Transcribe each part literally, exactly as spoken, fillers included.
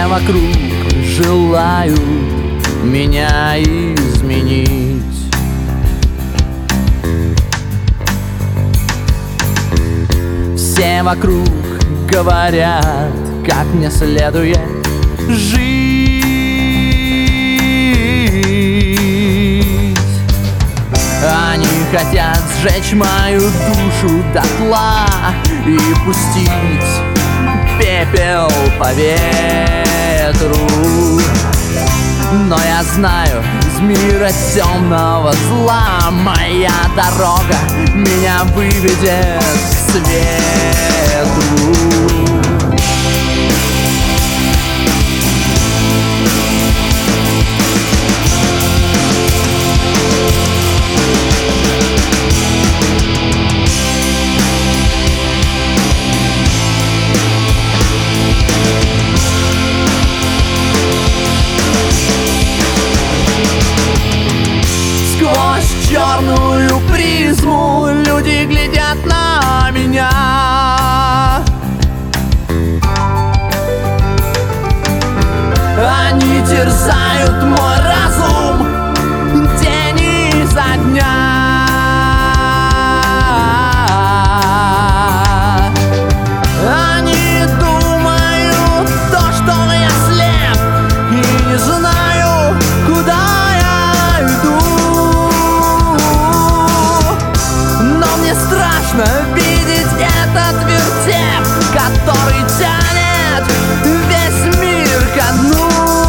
Все вокруг желают меня изменить. Все вокруг говорят, как мне следует жить. Они хотят сжечь мою душу дотла и пустить пепел по ветру. Но я знаю, из мира темного зла моя дорога меня выведет к свету. Сквозь черную призму люди глядят на меня. Они терзают мой разум день изо дня. Они думают то, что я слеп и не знаю, куда я иду. Но мне страшно видеть этот вертеп, который тянет весь мир ко дну.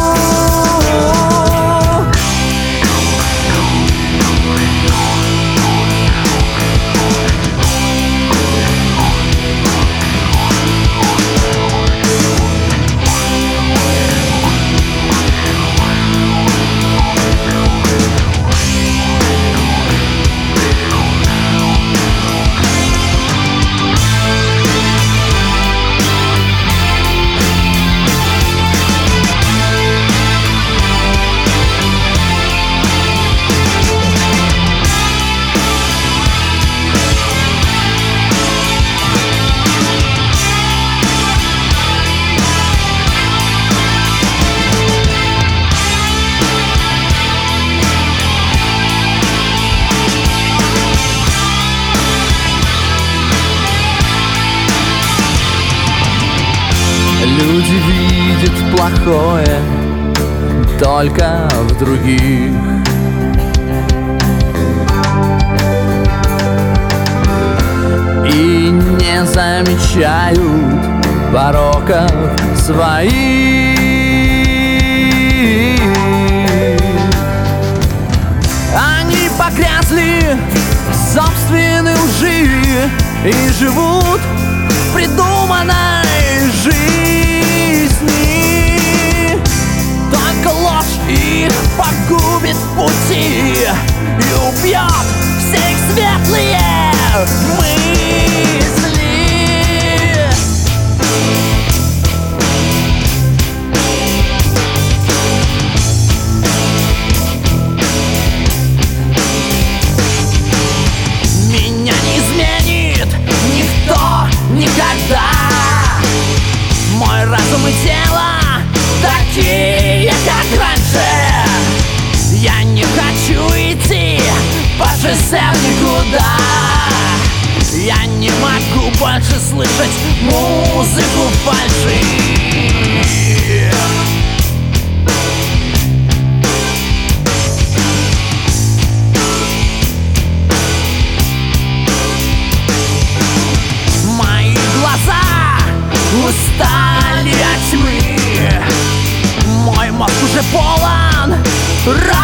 Люди видят плохое только в других. И не замечают пороков своих. Они погрязли в собственной лжи и живут в придуманной жизни. Только ложь их погубит в пути и убьет все их светлые мысли. Меня не изменит никто никогда. Мой разум и тело такие, как раньше. Я не хочу идти по шоссе в никуда. Я не могу больше слышать музыку фальши. Мои глаза устали от тьмы. Мой мозг уже полон